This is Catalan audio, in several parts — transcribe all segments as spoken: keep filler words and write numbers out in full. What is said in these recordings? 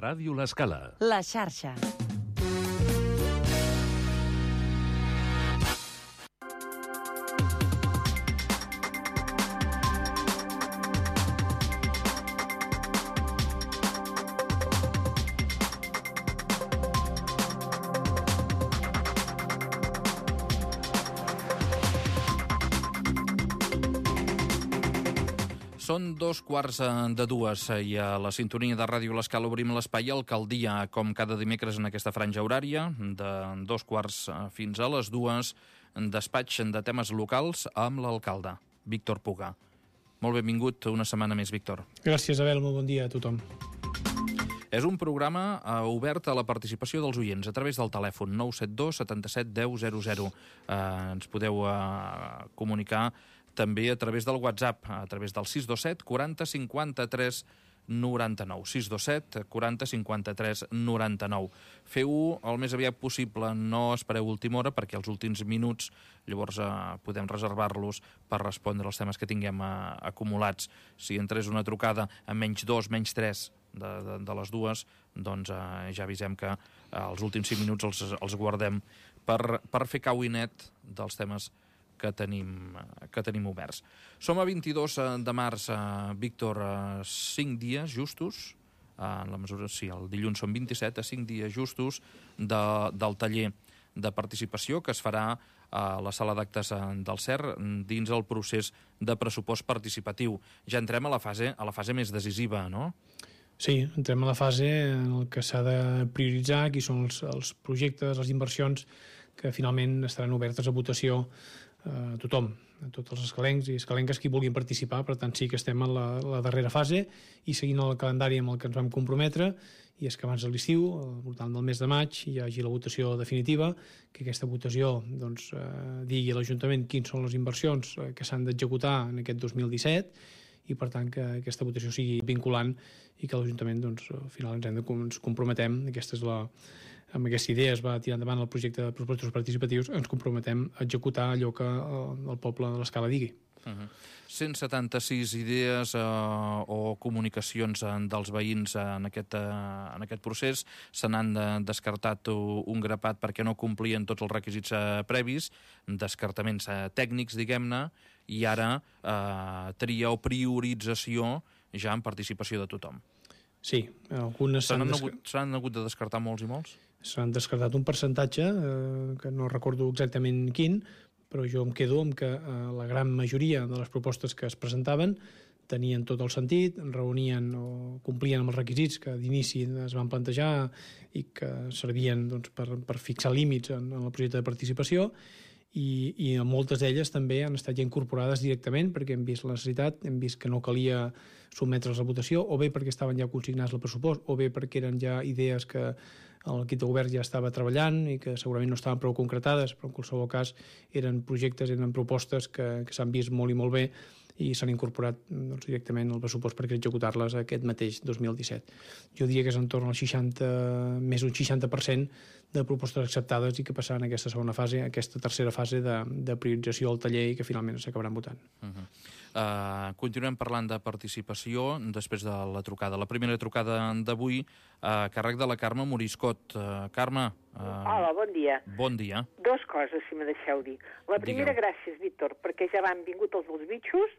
Ràdio L'Escala. La xarxa. Són dos quarts de dues i a la sintonia de Ràdio L'Escala obrim l'espai Alcaldia, com cada dimecres en aquesta franja horària, de dos quarts fins a les dues, despatx de temes locals amb l'alcalde, Víctor Puga. Molt benvingut una setmana més, Víctor. Gràcies, Abel, molt bon dia a tothom. És un programa eh, obert a la participació dels oients a través del telèfon nou set dos setanta-set deu zero zero. Eh, ens podeu eh, comunicar també a través del WhatsApp, a través del sis dos set quaranta cinquanta-tres noranta-nou. sis dos set quaranta cinquanta-tres noranta-nou. Feu-ho el més aviat possible, no espereu última hora, perquè els últims minuts llavors eh, podem reservar-los per respondre als temes que tinguem eh, acumulats. Si entrés una trucada a menys dos, menys tres de, de, de les dues, doncs eh, ja avisem que eh, els últims cinc minuts els, els guardem per, per fer cau i net dels temes que tenim, que tenim oberts. Som a vint-i-dos de març, eh, Víctor, eh, cinc dies justos, eh, en la mesura, sí, el dilluns són vint-i-set, a cinc dies justos de, del taller de participació que es farà a la sala d'actes del C E R dins el procés de pressupost participatiu. Ja entrem a la fase, a la fase més decisiva, no? Sí, entrem a la fase en el que s'ha de prioritzar, qui són els, els projectes, les inversions que finalment estaran obertes a votació a tothom, a tots els escalencs i escalenques que hi vulguin participar. Per tant, sí que estem en la, la darrera fase i seguint el calendari amb el que ens vam comprometre, i és que abans de l'estiu, al voltant del mes de maig, hi hagi la votació definitiva, que aquesta votació doncs, eh, digui a l'Ajuntament quins són les inversions que s'han d'executar en aquest dos mil disset, i per tant que aquesta votació sigui vinculant i que l'Ajuntament doncs, al final ens, hem de, ens comprometem, aquesta és la, amb aquesta idea es va tirar endavant el projecte de pressupostos participatius, ens comprometem a executar allò que el, el poble de l'Escala digui. Uh-huh. cent setanta-sis idees eh, o comunicacions eh, dels veïns eh, en, aquest, eh, en aquest procés. Se n'han de, descartat un grapat perquè no complien tots els requisits eh, previs, descartaments eh, tècnics, diguem-ne, i ara eh, tria o priorització ja en participació de tothom. Sí, algunes s'han s'han hagut, s'han hagut de descartar molts i molts? S'han descartat un percentatge, eh, que no recordo exactament quin, però jo em quedo amb que eh, la gran majoria de les propostes que es presentaven tenien tot el sentit, reunien o complien amb els requisits que d'inici es van plantejar i que servien doncs, per, per fixar límits en, en el projecte de participació, i, i moltes d'elles també han estat ja incorporades directament perquè hem vist la necessitat, hem vist que no calia sotmetre's a votació, o bé perquè estaven ja consignats al pressupost, o bé perquè eren ja idees que l'equip de govern ja estava treballant i que segurament no estaven prou concretades, però en qualsevol cas eren projectes, eren propostes que, que s'han vist molt i molt bé i s'han incorporat doncs, directament al pressupost perquè executar-les aquest mateix dos mil disset. Jo diria que és entorn al seixanta, més d'un seixanta per cent de propostes acceptades i que passaran a aquesta segona fase, a aquesta tercera fase de, de priorització al taller i que finalment s'acabaran votant. Uh-huh. Uh, continuem parlant de participació després de la trucada. La primera trucada d'avui a uh, càrrec de la Carme Moriscot. Uh, Carme... Uh, Hola, bon dia. Bon dia. Dos coses, si me deixeu dir. La primera, Digueu. Gràcies, Víctor, perquè ja van vingut els dels bitxos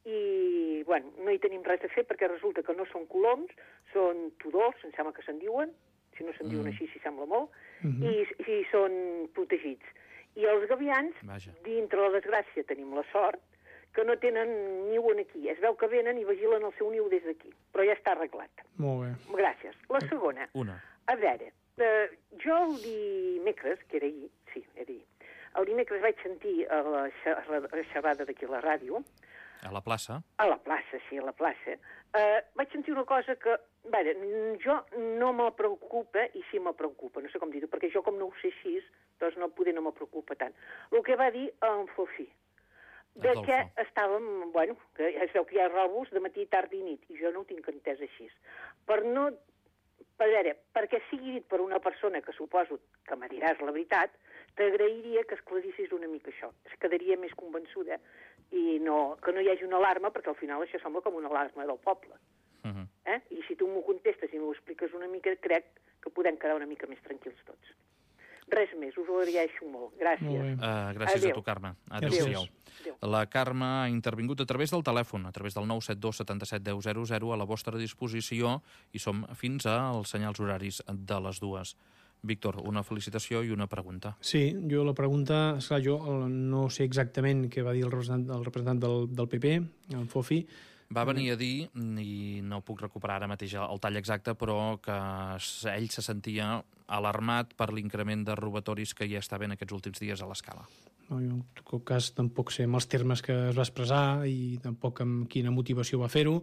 i, bueno, no hi tenim res a fer perquè resulta que no són coloms, són tudors, em sembla que se'n diuen, si no se'n mm. diuen així, si sembla molt, mm-hmm. i, i són protegits. I els gavians, Vaja. dintre la desgràcia tenim la sort, que no tenen niu aquí. Es veu que venen i vigilen el seu niu des d'aquí, però ja està arreglat. Molt bé. Gràcies. La segona, Una. a veure, eh, jo el dimecres, que era ahir, sí, era ahir, el dimecres vaig sentir a la xerrada d'aquí a la ràdio. A la plaça? A la plaça, sí, a la plaça. Eh, vaig sentir una cosa que, a veure, jo no me preocupa i sí me preocupa, no sé com dir-ho, perquè jo com no ho sé així, doncs no poder no me preocupa tant. El que va dir en Fofí, de Adolfo. que estàvem, bueno, que es veu que hi ha robos de matí, tard i nit, i jo no ho tinc entès així. Per no, per veure, perquè sigui dit per una persona que suposo que me diràs la veritat, t'agrairia que esclarissis una mica això. Es quedaria més convençuda i no, que no hi hagi una alarma, perquè al final això sembla com una alarma del poble. Uh-huh. Eh? I si tu m'ho contestes i m'ho expliques una mica, crec que podem quedar una mica més tranquils tots. Res més, us ho agraeixo molt. Gràcies. Molt uh, gràcies Adeu. a tu, Carme. Adéu-siau. La Carme ha intervingut a través del telèfon, a través del nou set dos setanta-set deu zero zero, a la vostra disposició, i som fins als senyals horaris de les dues. Víctor, una felicitació i una pregunta. Sí, jo la pregunta, esclar, jo no sé exactament què va dir el representant, el representant del, del P P, en Fofi. Va venir a dir, i no puc recuperar ara mateix el tall exacte, però que ell se sentia alarmat per l'increment de robatoris que hi està havent aquests últims dies a l'escala. No, jo, en tot cas, tampoc sé amb els termes que es va expressar i tampoc amb quina motivació va fer-ho,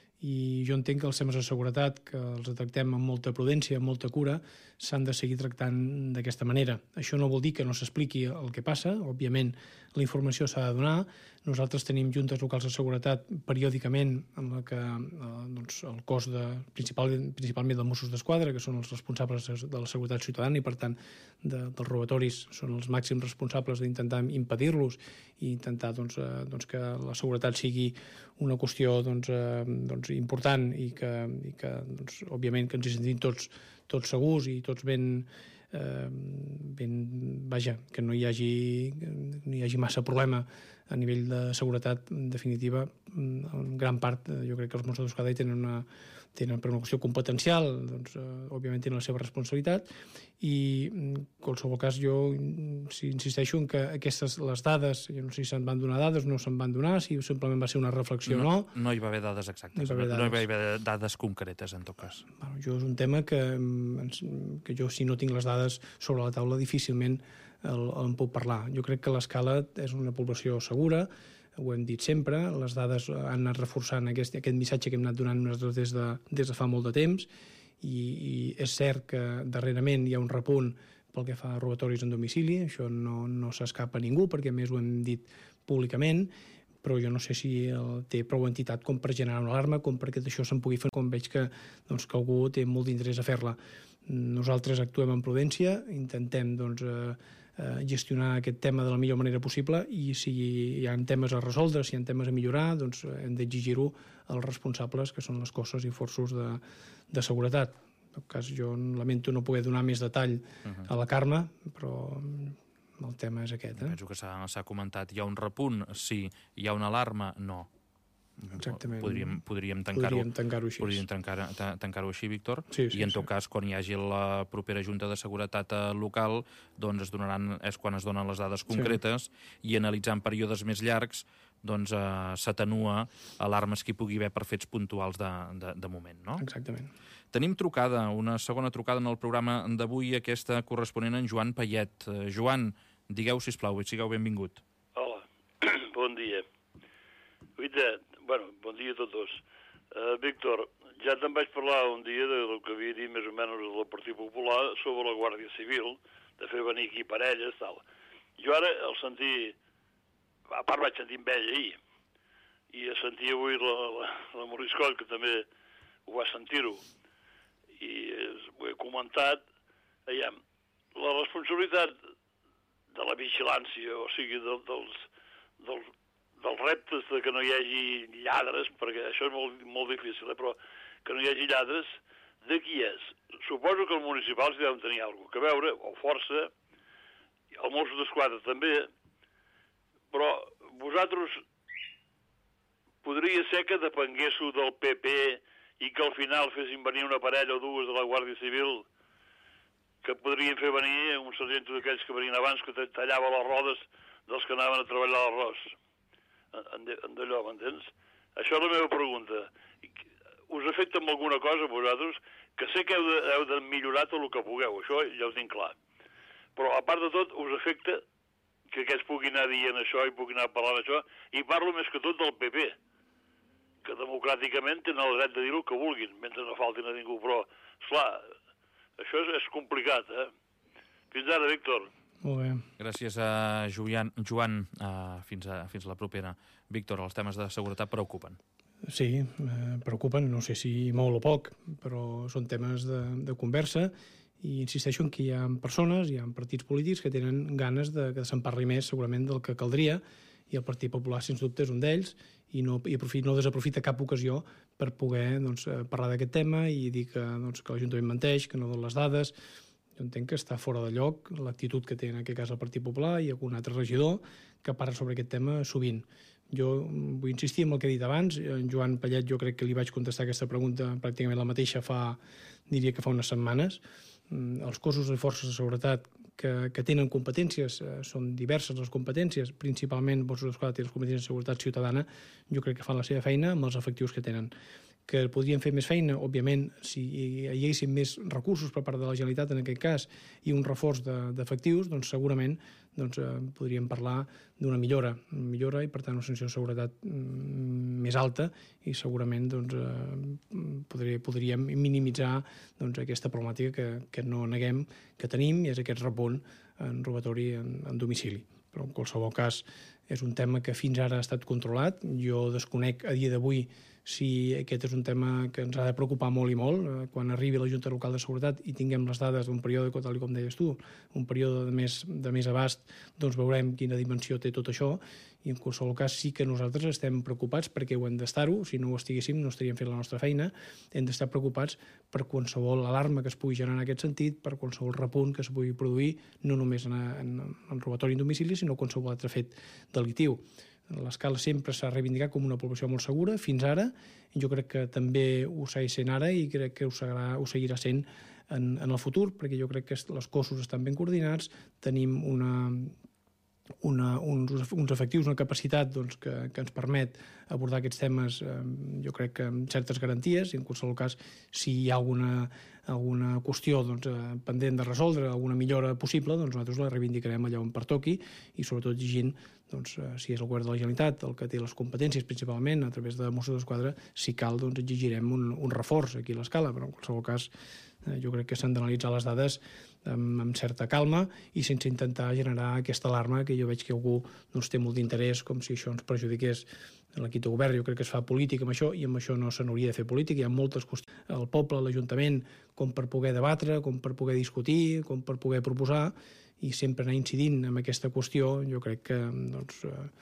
i jo entenc que els temes de seguretat, que els tractem amb molta prudència, amb molta cura, s'han de seguir tractant d'aquesta manera. Això no vol dir que no s'expliqui el que passa, òbviament la informació s'ha de donar. Nosaltres tenim juntes locals de seguretat periòdicament en la que eh, doncs, el cos de, principal, principalment dels Mossos d'Esquadra, que són els responsables de la seguretat ciutadana i per tant de, dels robatoris, són els màxims responsables d'intentar impedir-los i intentar doncs, eh, doncs que la seguretat sigui una qüestió doncs, eh, doncs important i que, i que doncs, òbviament que ens hi sentim tots, tots segurs i tots ben, eh, ben, vaja, que no hi hagi, no hi hagi massa problema a nivell de seguretat. En definitiva, en gran part jo crec que els Mossos d'Esquadra tenen una tenen per una qüestió competencial, doncs, eh, òbviament tenen la seva responsabilitat, i en qualsevol cas jo si insisteixo en que aquestes, les dades, jo no sé si se'n van donar dades, no se'n van donar, si simplement va ser una reflexió o no. No, no hi va haver dades exactes, no hi va haver dades, no hi va haver dades concretes, en tot cas. Bueno, jo és un tema que, que jo, si no tinc les dades sobre la taula, difícilment el, el en puc parlar. Jo crec que l'Escala és una població segura, ho hem dit sempre, les dades han anat reforçant aquest, aquest missatge que hem anat donant nosaltres des de, des de fa molt de temps, i, i és cert que darrerament hi ha un repunt pel que fa a robatoris en domicili, això no, no s'escapa a ningú, perquè a més ho hem dit públicament, però jo no sé si el, té prou entitat com per generar una alarma, com perquè això se'n pugui fer, com veig que, doncs, que algú té molt d'interès a fer-la. Nosaltres actuem amb prudència, intentem doncs, eh, gestionar aquest tema de la millor manera possible, i si hi ha temes a resoldre, si hi ha temes a millorar, doncs hem d'exigir-ho als responsables, que són les cossos i forços de, de seguretat. En tot cas, jo lamento no poder donar més detall uh-huh. a la Carme, però el tema és aquest. Eh? Penso que s'ha comentat. Hi ha un repunt? Sí. Hi ha una alarma? No. Exactament. Podríem, podríem tancar-ho podríem tancar-ho així. Podríem tancar, tancar-ho així, Víctor. Sí, sí, I en tot sí. cas, quan hi hagi la propera Junta de Seguretat local, doncs es donaran, és quan es donen les dades concretes, sí. I analitzant períodes més llargs, doncs eh, s'atenua alarmes que hi pugui haver per fets puntuals de, de, de moment, no? Exactament. Tenim trucada, una segona trucada en el programa d'avui, aquesta corresponent a en Joan Payet. Eh, Joan, digueu, sisplau, i sigueu benvingut. Hola, bon dia. Guita, bueno, bon dia a tots dos. Uh, Víctor, ja te'n vaig parlar un dia del que havia dit més o menys del Partit Popular sobre la Guàrdia Civil, de fer venir aquí parelles, tal. Jo ara el sentir, a part vaig sentir amb ell ahir, i a sentir avui la, la, la Moriscoll, que també ho va sentir-ho, i ho he comentat, aviam, la responsabilitat de la vigilància, o sigui, del, dels, dels, dels reptes de que no hi hagi lladres, perquè això és molt, molt difícil, eh? Però que no hi hagi lladres, de qui és? Suposo que els municipals hi deuen tenir alguna cosa a veure, o força, el Mossos d'Esquadra també, però vosaltres podria ser que depenguéssiu del P P i que al final fessin venir una parella o dues de la Guàrdia Civil, que podrien fer venir un sergent d'aquells que venien abans, que tallava les rodes dels que anaven a treballar l'arròs. En d'allò, m'entens? Això és la meva pregunta. Us afecta amb alguna cosa, vosaltres? Que sé que heu de, heu de millorar tot el que pugueu, això ja ho tinc clar. Però, a part de tot, us afecta que aquests puguin anar dient això i puguin anar parlant això, i parlo més que tot del P P, que democràticament tenen el dret de dir el que vulguin, mentre no faltin a ningú. Però, esclar, això és, és complicat, eh? Fins ara, Víctor. Molt bé. Gràcies a Joan. Joan, uh, fins, a, fins a la propera. Víctor, els temes de seguretat preocupen. Sí, eh, preocupen, no sé si molt o poc, però són temes de, de conversa, i insisteixo en que hi ha persones, hi ha partits polítics que tenen ganes de que se'n parli més segurament del que caldria, i el Partit Popular, sens dubte, és un d'ells, i no, i aprofita, no desaprofita cap ocasió per poder doncs, parlar d'aquest tema i dir que, doncs, que l'Ajuntament menteix, que no dona les dades. Jo entenc que està fora de lloc l'actitud que té en aquest cas el Partit Popular i algun altre regidor que parla sobre aquest tema sovint. Jo vull insistir en el que he dit abans. En Joan Pallet jo crec que li vaig contestar aquesta pregunta pràcticament la mateixa fa, diria que fa unes setmanes. Els cossos i forces de seguretat que, que tenen competències, eh, són diverses les competències, principalment Mossos d'Esquadra té les competències de seguretat ciutadana, jo crec que fan la seva feina amb els efectius que tenen. Que podrien fer més feina, òbviament, si hi haguessin més recursos per part de la Generalitat en aquest cas i un reforç d'efectius, de, doncs segurament doncs, eh, podríem parlar d'una millora, una millora i per tant una sensació de seguretat mm, més alta i segurament doncs, eh, podria, podríem minimitzar doncs, aquesta problemàtica que, que no neguem que tenim i és aquest repunt en robatori en, en domicili. Però en qualsevol cas és un tema que fins ara ha estat controlat. Jo desconec a dia d'avui si aquest és un tema que ens ha de preocupar molt i molt. Quan arribi la Junta Local de Seguretat i tinguem les dades d'un període, tal com deies tu, un període de més, de més abast, doncs veurem quina dimensió té tot això i en qualsevol cas sí que nosaltres estem preocupats perquè ho hem d'estar-ho, si no ho estiguéssim no estaríem fent la nostra feina, hem d'estar preocupats per qualsevol alarma que es pugui generar en aquest sentit, per qualsevol repunt que es pugui produir, no només en, en, en robatori en domicili, sinó qualsevol altre fet delictiu. L'Escala sempre s'ha reivindicat com una població molt segura, fins ara, jo crec que també ho segueix sent ara i crec que ho, seguirà, ho seguirà sent en, en el futur, perquè jo crec que els cossos estan ben coordinats, tenim una, una, uns, uns efectius, una capacitat doncs, que, que ens permet abordar aquests temes, eh, jo crec que amb certes garanties, i en qualsevol cas, si hi ha alguna, alguna qüestió doncs, eh, pendent de resoldre, alguna millora possible, doncs nosaltres la reivindicarem allà on pertoqui i sobretot exigint doncs, si és el govern de la Generalitat el que té les competències principalment a través de Mossos d'Esquadra, si cal doncs, exigirem un, un reforç aquí a l'Escala, però en qualsevol cas eh, jo crec que s'han d'analitzar les dades amb, amb certa calma i sense intentar generar aquesta alarma que jo veig que algú doncs, té molt d'interès com si això ens perjudiqués l'equip de govern. Jo crec que es fa política amb això i amb això no se n'hauria de fer política. Hi ha moltes qüestions al poble, a l'Ajuntament, com per poder debatre, com per poder discutir, com per poder proposar i sempre anar incidint en aquesta qüestió, jo crec que doncs,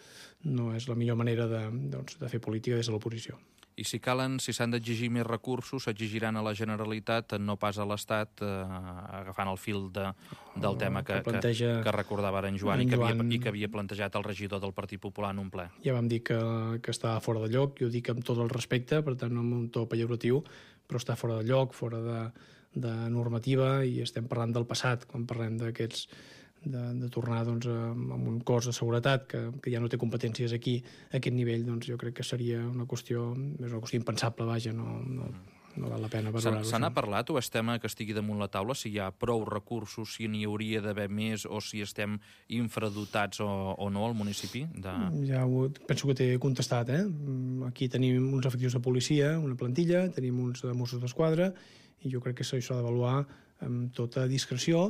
no és la millor manera de, doncs, de fer política des de l'oposició. I si calen, si s'han d'exigir més recursos, s'exigiran a la Generalitat, no pas a l'Estat, eh, agafant el fil de, del tema que, que, que, que recordava ara en Joan, en i, que havia, Joan i que havia plantejat el regidor del Partit Popular en un ple. Ja vam dir que, que estava fora de lloc, jo dic amb tot el respecte, per tant no amb un to pejoratiu, però està fora de lloc, fora de, de normativa i estem parlant del passat quan parlem d'aquests de, de tornar doncs, amb un cos de seguretat que, que ja no té competències aquí a aquest nivell, doncs jo crec que seria una qüestió, és una qüestió impensable, vaja, no, no, no val la pena valorar-ho. Se n'ha parlat o és tema que estigui damunt la taula, si hi ha prou recursos, si n'hi hauria d'haver més o si estem infradotats o, o no al municipi? De... Ja ho, penso que t'he contestat, eh? Aquí tenim uns efectius de policia, una plantilla, tenim uns de Mossos d'Esquadra i jo crec que això s'ha d'avaluar amb tota discreció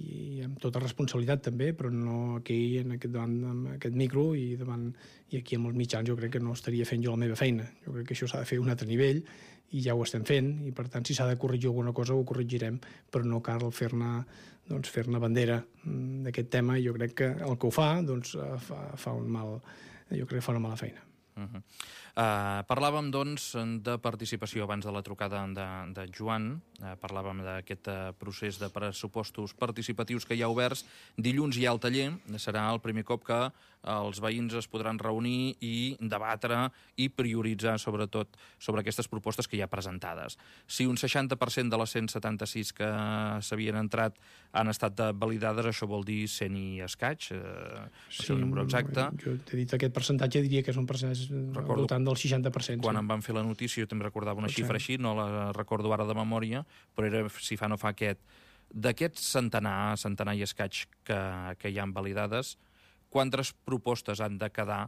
i amb tota responsabilitat també, però no aquí en aquest, davant, en aquest micro i, davant, i aquí amb els mitjans jo crec que no estaria fent jo la meva feina. Jo crec que això s'ha de fer a un altre nivell i ja ho estem fent i per tant si s'ha de corregir alguna cosa ho corregirem, però no cal fer-ne doncs, fer-ne bandera d'aquest tema i jo crec que el que ho fa doncs, fa, fa un mal, jo crec que fa una mala feina. Uh-huh. Uh, parlàvem, doncs, de participació abans de la trucada de, de Joan. Uh, parlàvem d'aquest uh, procés de pressupostos participatius que hi ha oberts. Dilluns hi ha el taller. Serà el primer cop que uh, els veïns es podran reunir i debatre i prioritzar, sobretot, sobre aquestes propostes que hi ha presentades. Si un seixanta per cent de les cent setanta-sis que s'havien entrat han estat validades, això vol dir cent i escaig, uh, sí, el número exacte. Jo t'he dit aquest percentatge, diria que és un percentatge al voltant del seixanta per cent. Quan sí. em van fer la notícia, jo també recordava una Pot xifra ser. així, no la recordo ara de memòria, però era si fa no fa aquest. D'aquests centenar, centenar i escaig que, que hi han validades, quantes propostes han de quedar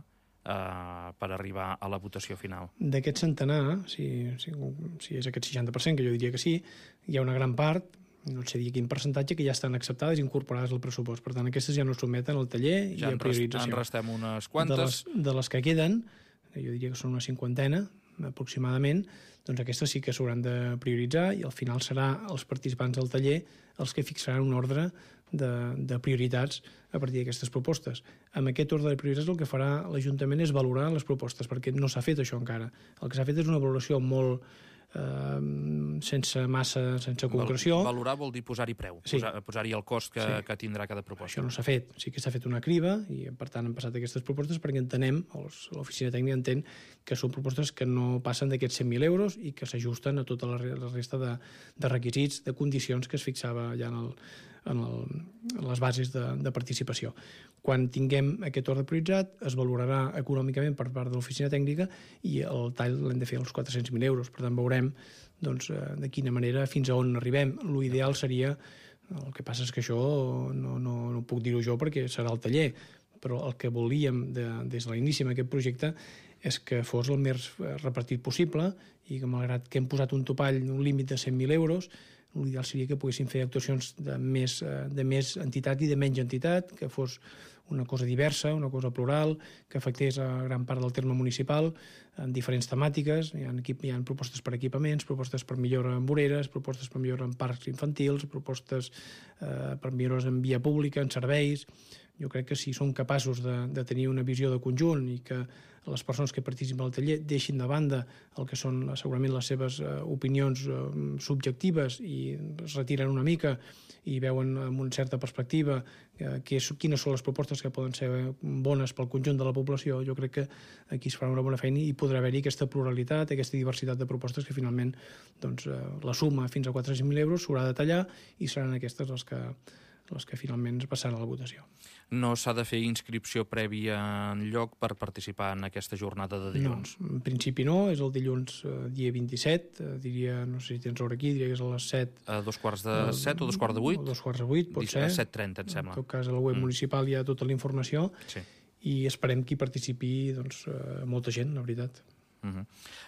eh, per arribar a la votació final? D'aquest centenar, si, si, si és aquest seixanta per cent, que jo diria que sí, hi ha una gran part, no sé dir quin percentatge, que ja estan acceptades i incorporades al pressupost. Per tant, aquestes ja no es sotmeten al taller ja i a priorització. Ja en restem unes quantes. De les, de les que queden, jo diria que són una cinquantena, aproximadament, doncs aquestes sí que s'hauran de prioritzar i al final serà els participants del taller els que fixaran un ordre de, de prioritats a partir d'aquestes propostes. Amb aquest ordre de prioritats el que farà l'Ajuntament és valorar les propostes, perquè no s'ha fet això encara. El que s'ha fet és una valoració molt eh, sense massa, sense concreció. Valorar vol dir posar-hi preu, sí. posar, posar-hi el cost que, sí. que tindrà cada proposta. Això no s'ha fet. Sí que s'ha fet una criba i, per tant, han passat aquestes propostes perquè entenem, l'oficina tècnica entén que són propostes que no passen d'aquests cent mil euros i que s'ajusten a tota la resta de, de requisits, de condicions que es fixava ja en, el, en, el, en les bases de, de participació. Quan tinguem aquest ordre prioritzat, es valorarà econòmicament per part de l'oficina tècnica i el tall l'hem de fer als quatre-cents mil euros. Per tant, veurem doncs, de quina manera, fins a on arribem. L'ideal seria, el que passa és que això no, no, no puc dir-ho jo perquè serà el taller, però el que volíem de, des de l'inici amb aquest projecte és que fos el més repartit possible i que, malgrat que hem posat un topall, un límit de cent mil euros, l'ideal seria que poguéssim fer actuacions de més, de més entitat i de menys entitat, que fos una cosa diversa, una cosa plural, que afectés a gran part del terme municipal en diferents temàtiques. Hi ha, hi ha propostes per equipaments, propostes per millora en voreres, propostes per millora en parcs infantils, propostes eh, per millores en via pública, en serveis. Jo crec que si som capaços de, de tenir una visió de conjunt i que les persones que participen al taller deixin de banda el que són segurament les seves eh, opinions eh, subjectives i es retiren una mica i veuen amb una certa perspectiva eh, que és, quines són les propostes que poden ser bones pel conjunt de la població, jo crec que aquí es farà una bona feina i podrà haver-hi aquesta pluralitat, aquesta diversitat de propostes que finalment doncs, eh, la suma fins a quatre-cents mil euros s'haurà de tallar i seran aquestes les que les que finalment es passaran a la votació. No s'ha de fer inscripció prèvia en lloc per participar en aquesta jornada de dilluns? No, en principi no, és el dilluns eh, dia vint-i-set, eh, diria, no sé si tens hora aquí, diria que és a les set. A dos quarts de eh, set o dos quarts de vuit? O dos quarts de vuit, pot ser. A set trenta, em sembla. En tot cas, a la web mm. municipal hi ha tota la informació sí. i esperem que hi participi doncs, eh, molta gent, la veritat. Uh -huh.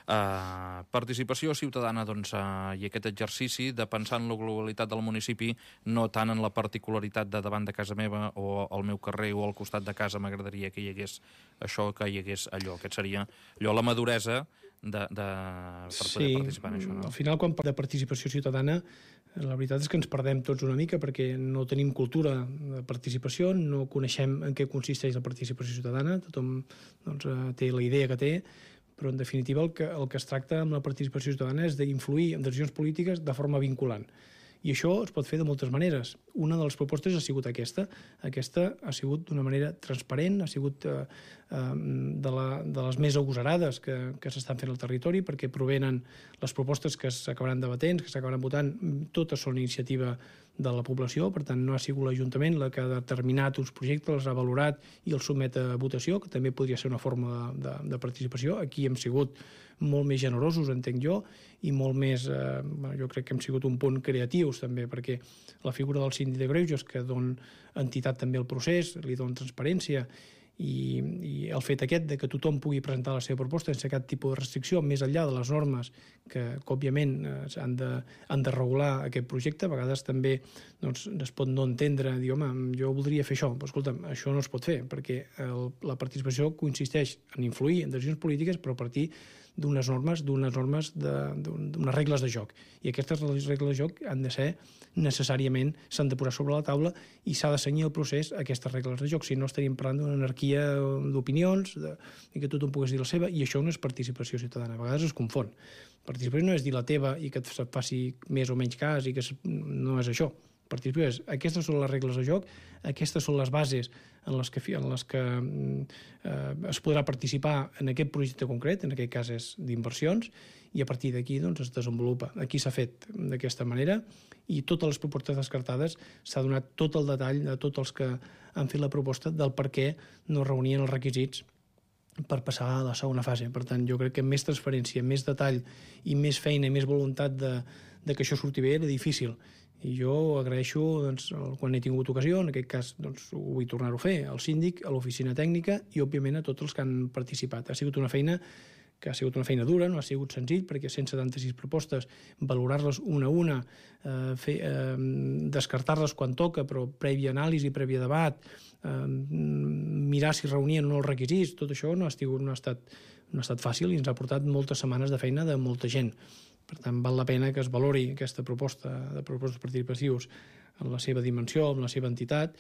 uh, participació ciutadana doncs, uh, i aquest exercici de pensar en la globalitat del municipi, no tant en la particularitat de davant de casa meva o al meu carrer o al costat de casa m'agradaria que hi hagués això, que hi hagués allò. Aquest seria allò, la maduresa de, de, per poder sí, participar en això. No? Al final, quan parlem de participació ciutadana, la veritat és que ens perdem tots una mica perquè no tenim cultura de participació, no coneixem en què consisteix la participació ciutadana, tothom doncs, té la idea que té, però en definitiva el que, el que es tracta amb la participació ciutadana és d'influir en decisions polítiques de forma vinculant. I això es pot fer de moltes maneres. Una de les propostes ha sigut aquesta. Aquesta ha sigut d'una manera transparent, ha sigut eh, eh, de, la, de les més agosarades que, que s'estan fent al territori, perquè provenen les propostes que s'acabaran debatent, que s'acabaran votant, totes són iniciativa de la població, per tant no ha sigut l'Ajuntament la que ha determinat uns projectes, els ha valorat i els sotmet a votació, que també podria ser una forma de, de, de participació. Aquí hem sigut molt més generosos, entenc jo, i molt més, eh, jo crec que hem sigut un punt creatius també, perquè la figura del síndic de greuges, que dona entitat també al procés, li dona transparència, i, i el fet aquest de que tothom pugui presentar la seva proposta sense cap tipus de restricció, més enllà de les normes que, que òbviament, eh, han, de, han de regular aquest projecte. A vegades també doncs, es pot no entendre, dir, home, jo voldria fer això, però escolta'm, això no es pot fer, perquè el, la participació consisteix en influir en decisions polítiques, però a partir d'unes normes, d'unes normes, d'unes regles de joc. I aquestes regles de joc han de ser necessàriament, s'han de posar sobre la taula i s'ha de cenyir el procés a aquestes regles de joc. Si no, estaríem parlant d'una anarquia d'opinions, de, i que tothom pogués dir la seva, i això no és participació ciutadana. A vegades es confon. Participació no és dir la teva i que et faci més o menys cas, i que no és això. Participació és, aquestes són les regles de joc, aquestes són les bases en les que, en les que eh, es podrà participar en aquest projecte concret, en aquest cas és d'inversions, i a partir d'aquí doncs, es desenvolupa. Aquí s'ha fet d'aquesta manera i totes les propostes descartades s'ha donat tot el detall de tots els que han fet la proposta del per què no reunien els requisits per passar a la segona fase. Per tant, jo crec que més transparència, més detall i més feina i més voluntat de, de que això surti bé era difícil. I jo agraeixo, doncs, quan he tingut ocasió, en aquest cas doncs, ho vull tornar-ho a fer, al síndic, a l'oficina tècnica i, òbviament, a tots els que han participat. Ha sigut una feina que ha sigut una feina dura, no ha sigut senzill, perquè cent setanta-sis propostes, valorar-les una a una, eh, fer, eh, descartar-les quan toca, però prèvia anàlisi, prèvia debat, eh, mirar si reunien o no els requisits, tot això no ha, estat, no ha estat fàcil i ens ha portat moltes setmanes de feina de molta gent. Per tant, val la pena que es valori aquesta proposta de propostes participatius en la seva dimensió, en la seva entitat,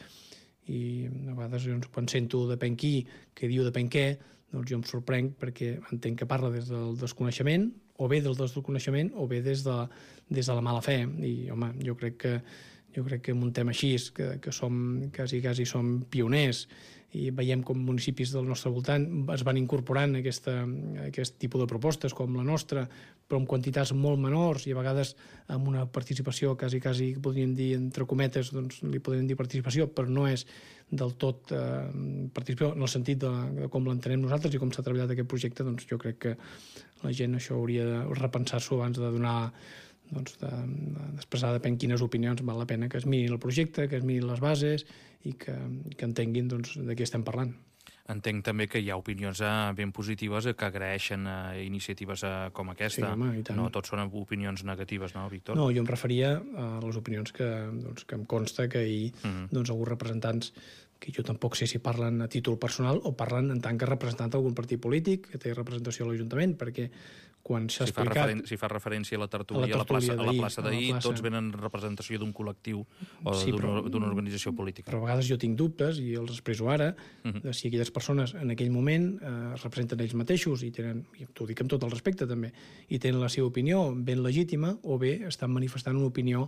i a vegades doncs, quan sento depèn qui, que diu depèn què, doncs jo em sorprenc perquè entenc que parla des del desconeixement, o bé del desconeixement, o bé des de, des de la mala fe. I, home, jo crec que jo crec que en un tema així, que, que som quasi, quasi som pioners, i veiem com municipis del nostre voltant es van incorporant aquesta, aquest tipus de propostes com la nostra, però en quantitats molt menors i a vegades amb una participació quasi, quasi podríem dir, entre cometes, doncs li podríem dir participació, però no és del tot eh, participació en el sentit de, de com l'entenem nosaltres i com s'ha treballat aquest projecte. Doncs jo crec que la gent això hauria de repensar-s'ho abans de donar doncs, d'expressar depèn quines opinions val la pena que es miri el projecte, que es miri les bases i que, que entenguin doncs, de què estem parlant. Entenc també que hi ha opinions eh, ben positives eh, que agraeixen eh, iniciatives eh, com aquesta. Sí, home, i tant. No tots són opinions negatives, no, Víctor? No, jo em referia a les opinions que, doncs, que em consta que ahir mm-hmm. doncs, alguns representants, que jo tampoc sé si parlen a títol personal o parlen en tant que representant d'algun partit polític que té representació a l'Ajuntament, perquè quan s'ha si explicat... Fa referen si fa referència a la tertúlia, a la plaça, a la plaça d'ahir, tots venen en representació d'un col·lectiu o sí, d'una organització política. Però a vegades jo tinc dubtes, i els expresso ara, uh-huh. de si aquelles persones en aquell moment eh, representen ells mateixos, i tenen, i t'ho dic amb tot el respecte també, i tenen la seva opinió ben legítima, o bé estan manifestant una opinió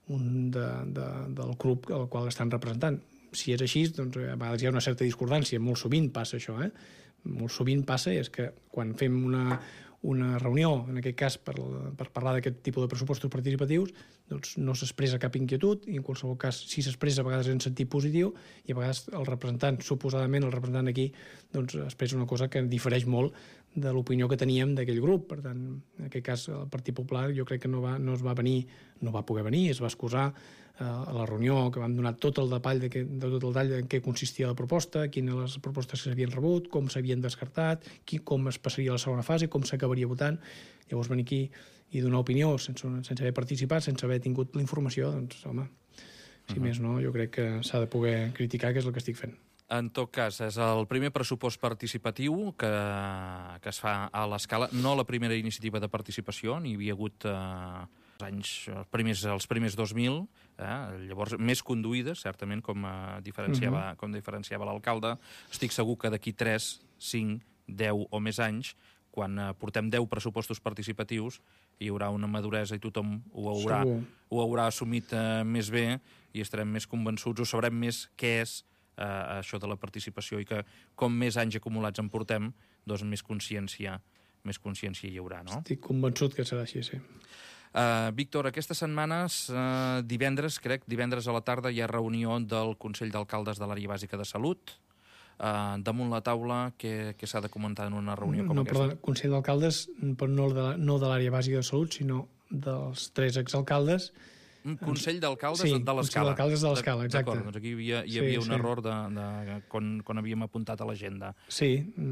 un de, de, del grup al qual estan representant. Si és així, doncs a vegades hi ha una certa discordància, molt sovint passa això, eh? Molt sovint passa és que quan fem una, una reunió, en aquest cas per, per parlar d'aquest tipus de pressupostos participatius, doncs no s'expressa cap inquietud, i en qualsevol cas si s'expressa a vegades en sentit positiu, i a vegades el representant, suposadament el representant aquí, doncs expressa una cosa que difereix molt de l'opinió que teníem d'aquell grup. Per tant, en aquest cas el Partit Popular jo crec que no, va, no es va venir, no va poder venir, es va excusar a la reunió, que vam donar tot el detall de, que, de tot el detall en què consistia la proposta, quines les propostes que s'havien rebut, com s'havien descartat, qui, com es passaria a la segona fase, com s'acabaria votant. Llavors venir aquí i donar opinió sense, sense haver participat, sense haver tingut la informació, doncs, home, si uh-huh. més no, jo crec que s'ha de poder criticar, que és el que estic fent. En tot cas, és el primer pressupost participatiu que, que es fa a l'Escala, no la primera iniciativa de participació, n'hi havia hagut eh, anys, els primers, els primers dos mil, eh, llavors més conduïdes, certament, com, eh, diferenciava, uh-huh. com diferenciava l'alcalde. Estic segur que d'aquí tres, cinc, deu o més anys, quan eh, portem deu pressupostos participatius, hi haurà una maduresa i tothom ho haurà, ho haurà assumit eh, més bé i estarem més convençuts, o sabrem més què és Uh, això de la participació, i que com més anys acumulats en portem, doncs més consciència, més consciència hi haurà, no? Estic convençut que serà així, sí. Uh, Víctor, aquestes setmanes, uh, divendres, crec, divendres a la tarda hi ha reunió del Consell d'Alcaldes de l'Àrea Bàsica de Salut. Uh, damunt la taula, què, què s'ha de comentar en una reunió com no, aquesta? Perdona, Consell d'Alcaldes, però no de, no de l'Àrea Bàsica de Salut, sinó dels tres exalcaldes. Un Consell d'Alcaldes sí, de l'Escala. Consell d'Alcaldes de l'Escala, exacte. D'acord, doncs aquí hi havia, hi havia sí, un sí. error de, de, quan, quan havíem apuntat a l'agenda. Sí,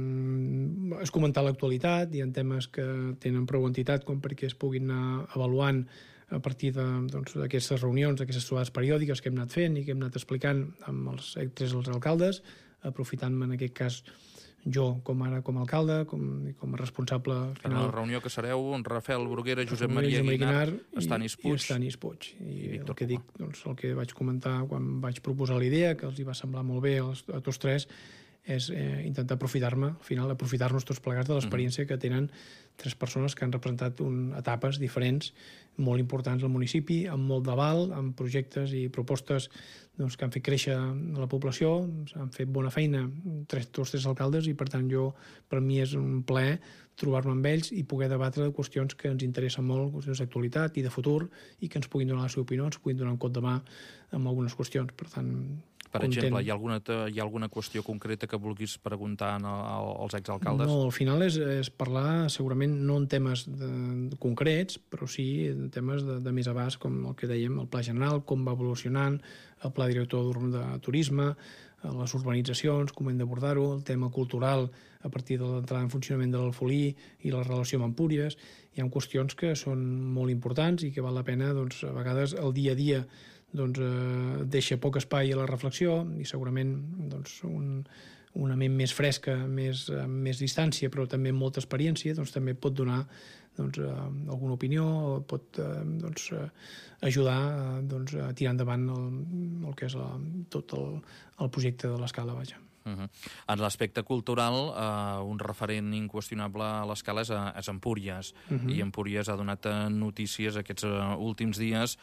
mm, és comentar l'actualitat, hi ha temes que tenen prou entitat com perquè es puguin anar avaluant a partir d'aquestes doncs, reunions, d'aquestes trobades periòdiques que hem anat fent i que hem anat explicant amb els tres els alcaldes, aprofitant-me en aquest cas jo com ara com a alcalde, com, com a responsable... En la reunió que sereu, Rafael Bruguera, Josep Maria Guinar, Estanis Puig. I Estanis Puig. I, i el que dic, doncs, el que vaig comentar quan vaig proposar la idea, que els hi va semblar molt bé als, a tots tres, és eh, intentar aprofitar-me, al final, aprofitar-nos tots plegats de l'experiència mm-hmm. que tenen tres persones que han representat un, etapes diferents, molt importants al municipi, amb molt d'aval, amb projectes i propostes doncs, que han fet créixer la població, han fet bona feina tres, tots tres alcaldes, i per tant jo, per mi és un plaer trobar-me amb ells i poder debatre de qüestions que ens interessen molt, qüestions d'actualitat i de futur, i que ens puguin donar la seva opinió, ens puguin donar un cop de mà amb algunes qüestions. Per tant, per exemple, hi ha, alguna, hi ha alguna qüestió concreta que vulguis preguntar als exalcaldes? No, al final és, és parlar segurament no en temes de, de concrets, però sí en temes de, de més abast, com el que dèiem, el pla general, com va evolucionant, el pla director de turisme, les urbanitzacions, com hem d'abordar-ho, el tema cultural a partir de l'entrada en funcionament de l'Alfolí i la relació amb Empúries. Hi ha qüestions que són molt importants i que val la pena, doncs, a vegades, el dia a dia doncs, eh, deixa poc espai a la reflexió, i segurament doncs, un, una ment més fresca, més, amb més distància, però també amb molta experiència, doncs també pot donar doncs, eh, alguna opinió, pot eh, doncs, eh, ajudar eh, doncs, a tirar endavant el, el que és la, tot el, el projecte de l'Escala, vaja. Uh -huh. En l'aspecte cultural, eh, un referent inqüestionable a l'Escala és, és Empúries, uh -huh. i Empúries ha donat notícies aquests uh, últims dies,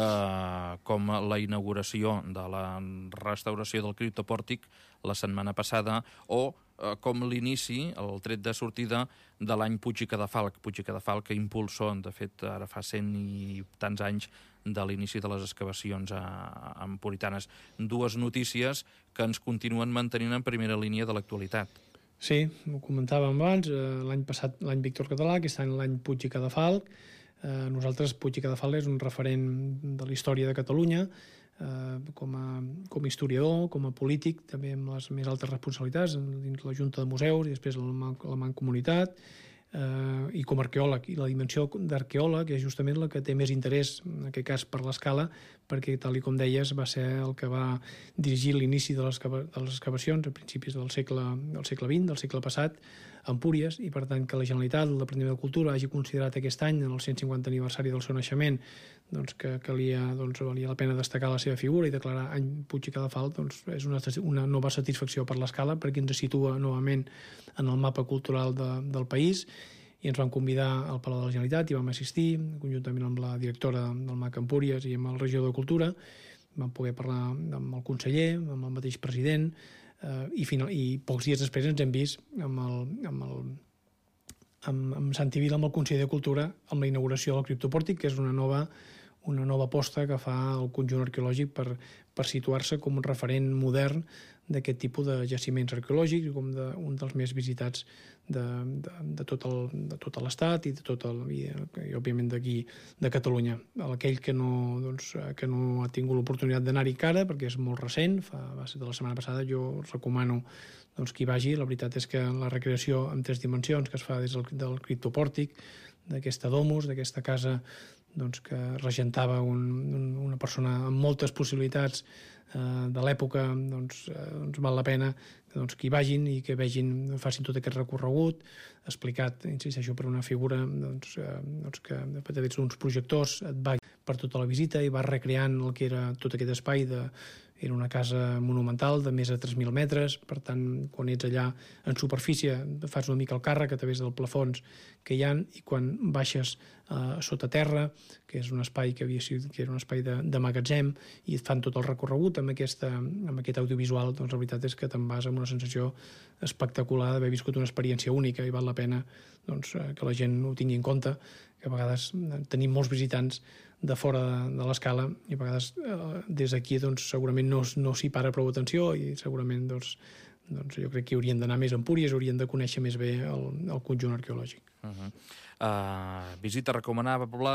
eh, com la inauguració de la restauració del criptopòrtic la setmana passada, o eh, com l'inici, el tret de sortida de l'any Puig i Cadafalch. Puig i Cadafalch, que impulsor, de fet, ara fa cent i tants anys de l'inici de les excavacions empuritanes. Dues notícies que ens continuen mantenint en primera línia de l'actualitat. Sí, ho comentàvem abans, l'any passat l'any Víctor Català, aquest any l'any Puig i Cadafalch. Eh, nosaltres, Puig i Cadafalch és un referent de la història de Catalunya, eh, com, a, com a historiador, com a polític, també amb les més altes responsabilitats dins la Junta de Museus i després la, la Mancomunitat, eh, i com a arqueòleg. I la dimensió d'arqueòleg és justament la que té més interès, en aquest cas per l'Escala, perquè, tal i com deies, va ser el que va dirigir l'inici de les, de les excavacions a principis del segle, del segle vint, del segle passat, a Empúries, i per tant que la Generalitat, el Departament de Cultura, hagi considerat aquest any, en el cent cinquanta aniversari del seu naixement, doncs, que calia, doncs, valia la pena destacar la seva figura i declarar any Puig i Cadafalch, doncs, és una, una nova satisfacció per l'Escala, perquè ens situa novament en el mapa cultural de, del país, i ens van convidar al Palau de la Generalitat i vam assistir, conjuntament amb la directora del M A C Empúries i amb el regidor de Cultura. Vam poder parlar amb el conseller, amb el mateix president, eh, i, final, i pocs dies després ens hem vist amb, el, amb, el, amb, amb Santi Vila, amb el conseller de Cultura, amb la inauguració del criptopòrtic, que és una nova, una nova aposta que fa el conjunt arqueològic per, per situar-se com un referent modern d'aquest tipus de jaciments arqueològics, com de, un dels més visitats de, de, de tot el, de tot l'estat i, de tot el, i, i òbviament d'aquí, de Catalunya. Aquell que no, doncs, que no ha tingut l'oportunitat d'anar-hi encara, perquè és molt recent, fa, va ser de la setmana passada, jo recomano doncs, que hi vagi. La veritat és que la recreació en tres dimensions que es fa des del, del criptopòrtic, d'aquesta domus, d'aquesta casa doncs, que regentava un, un, una persona amb moltes possibilitats eh, de l'època, doncs, eh, doncs val la pena doncs, que hi vagin i que vegin, facin tot aquest recorregut explicat, insisteixo, per una figura doncs, eh, doncs que a través d'uns projectors et va per tota la visita i va recreant el que era tot aquest espai de era una casa monumental de més de tres mil metres, per tant, quan ets allà en superfície fas una mica el càrrec a través dels plafons que hi ha, i quan baixes eh, sota terra, que és un espai que havia sigut, que era un espai de, de magatzem, i et fan tot el recorregut amb, aquesta, amb aquest audiovisual, doncs la veritat és que te'n vas amb una sensació espectacular d'haver viscut una experiència única, i val la pena doncs, que la gent ho tingui en compte, que a vegades tenim molts visitants de fora de, de l'Escala i a vegades eh, des d'aquí doncs, segurament no, no s'hi para prou atenció i segurament doncs, doncs, jo crec que haurien d'anar més a Empúries, haurien de conèixer més bé el, el conjunt arqueològic. Uh-huh. Uh, visita recomanable,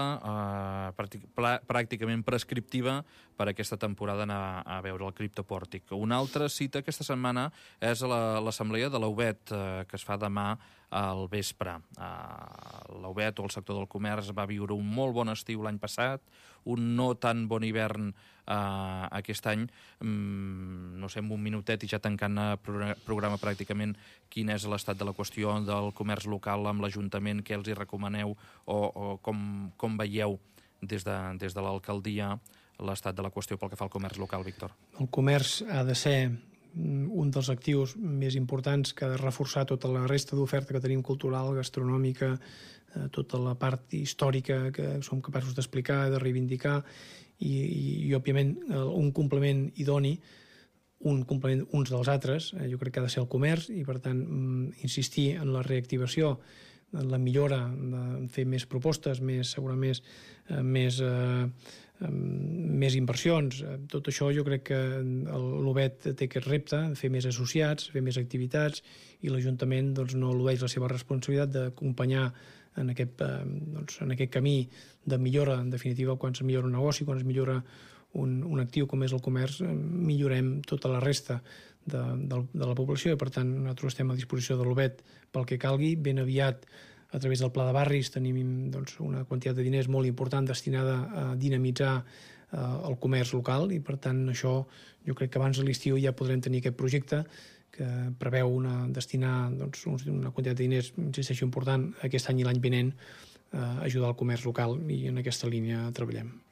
uh, pràcticament prescriptiva per aquesta temporada anar a veure el criptopòrtic. Una altra cita aquesta setmana és l'assemblea de l'U B E T, uh, que es fa demà al vespre. Uh, L'U B E T o el sector del comerç va viure un molt bon estiu l'any passat, un no tan bon hivern uh, aquest any. Um, no sé, en un minutet i ja tancant el programa pràcticament, quin és l'estat de la qüestió del comerç local amb l'Ajuntament, què els hi recomaneu o, o com, com veieu des de, des de l'alcaldia l'estat de la qüestió pel que fa al comerç local, Víctor? El comerç ha de ser un dels actius més importants que ha de reforçar tota la resta d'oferta que tenim cultural, gastronòmica, eh, tota la part històrica que som capaços d'explicar, de reivindicar i, i, i òbviament, un complement idoni, un complement uns dels altres, eh, jo crec que ha de ser el comerç i, per tant, insistir en la reactivació, en la millora, de fer més propostes, més, segurament més, eh, més eh, més inversions. Tot això jo crec que l'U B E T té aquest repte, fer més associats, fer més activitats, i l'Ajuntament doncs, no eludeix la seva responsabilitat d'acompanyar en aquest, doncs, en aquest camí de millora, en definitiva, quan es millora un negoci, quan es millora un, un actiu com és el comerç, millorem tota la resta de, de, de la població, i per tant nosaltres estem a disposició de l'U B E T pel que calgui. Ben aviat, a través del Pla de Barris, tenim doncs, una quantitat de diners molt important destinada a dinamitzar eh, el comerç local, i per tant això jo crec que abans de l'estiu ja podrem tenir aquest projecte, que que preveu una, destinar doncs, una quantitat de diners, insisteixo, important aquest any i l'any vinent, eh, ajudar el comerç local, i en aquesta línia treballem.